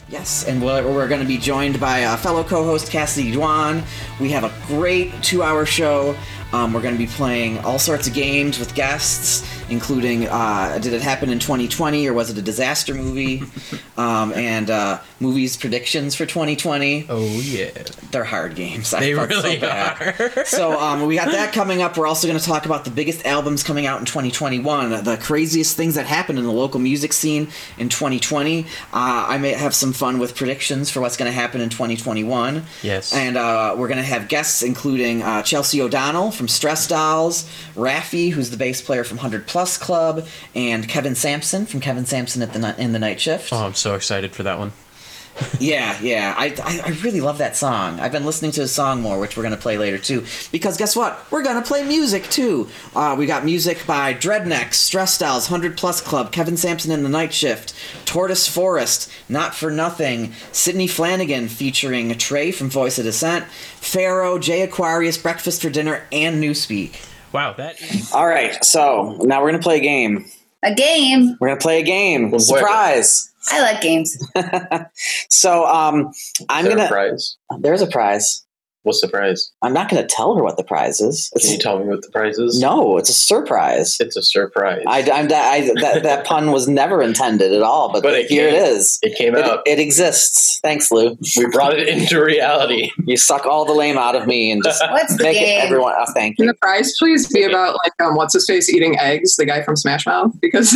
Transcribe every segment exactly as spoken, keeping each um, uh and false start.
Yes, and we're, we're going to be joined by uh, fellow co-host Cassidy Dwan. We have a great two-hour show. Um, we're going to be playing all sorts of games with guests, including uh, Did It Happen in twenty twenty or Was It a Disaster Movie? um, and uh, movies predictions for twenty twenty. Oh, yeah. They're hard games. They I really so are. so um, we got that coming up. We're also going to talk about the biggest albums coming out in twenty twenty-one, the craziest things that happened in the local music scene in twenty twenty. Uh, I may have some fun with predictions for what's going to happen in twenty twenty-one. Yes. And uh, we're going to have guests including uh, Chelsea O'Donnell from Stress Dolls, Raffi, who's the bass player from one hundred Plus Club, and Kevin Sampson from Kevin Sampson at the Ni- in the Night Shift. Oh, I'm so excited for that one. yeah, yeah. I, I, I really love that song. I've been listening to the song more, which we're going to play later, too. Because guess what? We're going to play music, too. Uh, we got music by Dreadnecks, Stress Dolls, one hundred Plus Club, Kevin Sampson and the Night Shift, Tortoise Forest, Not For Nothing, Sydney Flanagan featuring Trey from Voice of Dissent, Pharaoh, Jay Aquarius, Breakfast for Dinner, and Newspeak. Wow, that is... All right, so now we're going to play a game. A game? We're going to play a game. Surprise! I like games. so um, I'm Is there gonna. a prize? There's a prize. What's the prize? I'm not gonna tell her what the prize is. It's, Can you tell me what the prize is? no, it's a surprise. It's a surprise. I, I'm, I, that, that pun was never intended at all, but, But it here came- it is. it came It, out. it exists. Thanks, Lou. We brought it into reality. You suck all the lame out of me and just What's the make it game? everyone. Oh, thank Can you. the prize please be about like um, what's his face eating eggs, the guy from Smash Mouth? Because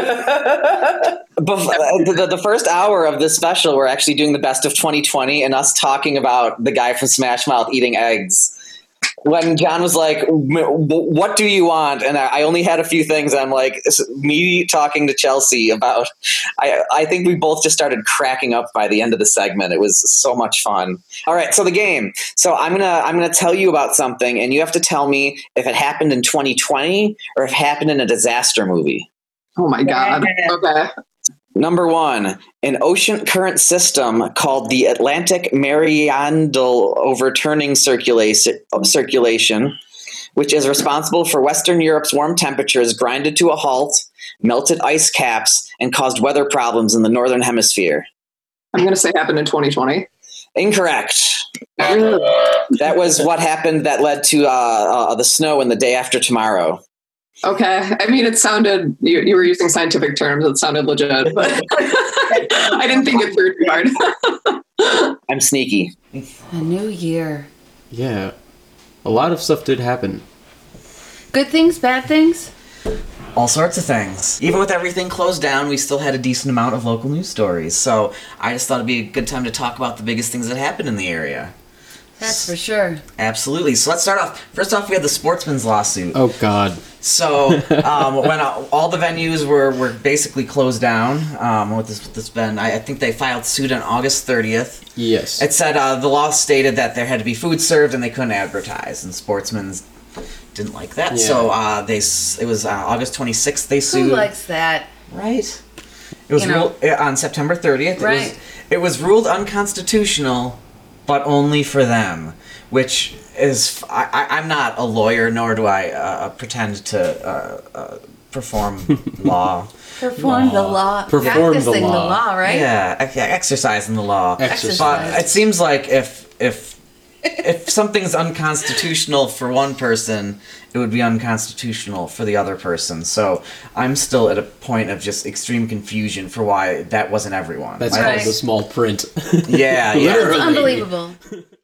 Bef- the, the, the first hour of this special, we're actually doing the best of twenty twenty and us talking about the guy from Smash Mouth eating eggs. When John was like, what do you want? And I, I only had a few things. I'm like, me talking to Chelsea about, I, I think we both just started cracking up by the end of the segment. It was so much fun. All right. So the game. So I'm going to, I'm going to tell you about something and you have to tell me if it happened in twenty twenty or if it happened in a disaster movie. oh my god, okay. Number one, an ocean current system called the Atlantic Meridional Overturning Circulation, circulation, which is responsible for Western Europe's warm temperatures, grinded to a halt, melted ice caps, and caused weather problems in the Northern Hemisphere. I'm gonna say happened in twenty twenty. Incorrect. That was what happened that led to uh, uh, the snow in The Day After Tomorrow. Okay, I mean it sounded you, you were using scientific terms. It sounded legit, but I didn't think it through too hard. I'm sneaky. A new year. Yeah. A lot of stuff did happen. Good things, bad things? All sorts of things. Even with everything closed down, we still had a decent amount of local news stories. So I just thought it'd be a good time to talk about the biggest things that happened in the area. That's for sure. Absolutely. So let's start off. First off, we had the Sportsman's lawsuit. Oh, God. So um, when uh, all the venues were, were basically closed down, um, what this, this been, I, I think they filed suit on August thirtieth. Yes. It said uh, the law stated that there had to be food served and they couldn't advertise, and Sportsman's didn't like that. Yeah. So uh, they s- it was uh, August twenty-sixth they sued. Who likes that? Right. It was You know. ruled, uh, on September thirtieth. It Right. was, it was ruled unconstitutional, but only for them, which is I, I, I'm not a lawyer, nor do I uh, pretend to uh, uh, perform law. Perform the law. Perform the Practicing the law. law, right? Yeah, ex- yeah, exercising the law. Exercise. But it seems like if if if something's unconstitutional for one person, it would be unconstitutional for the other person. So I'm still at a point of just extreme confusion for why that wasn't everyone. That's My called Right. the small print. Yeah, yeah. It's Literally. unbelievable.